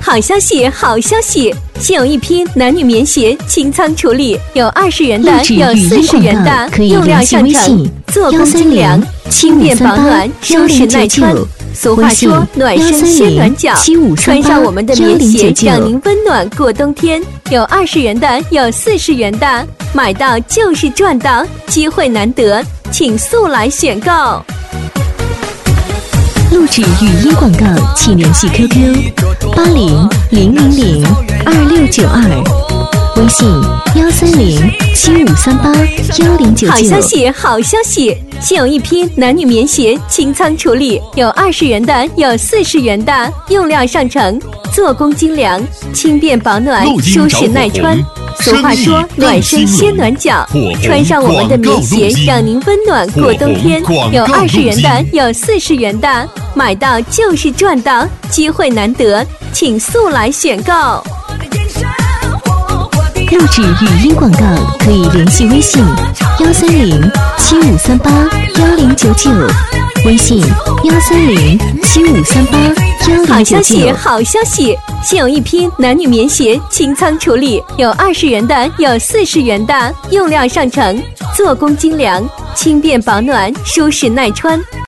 好消息，好消息！现有一批男女棉鞋清仓处理，有20元的，有40元的，用料上乘，做工精良，轻便保暖，舒适耐穿。俗话说，暖身先暖脚，穿上我们的棉鞋，让您温暖过冬天。有20元的，有40元的，买到就是赚到，机会难得，请速来选购。 录制语音广告，请联系 QQ8000002692，微信13075381099。 好消息，好消息！现有一批男女棉鞋清仓处理，有20元的，有40元的，用料上乘，做工精良，轻便保暖，舒适耐穿。俗话说，暖身先暖脚，穿上我们的棉鞋，让您温暖过冬天。有20元的，有40元的，买到就是赚到，机会难得，请速来选购。 录制语音广告可以联系微信13075381099，微信13075381099。 好消息，好消息！现有一批男女棉鞋清仓处理，有20元的，有40元的，用料上乘，做工精良，轻便保暖，舒适耐穿。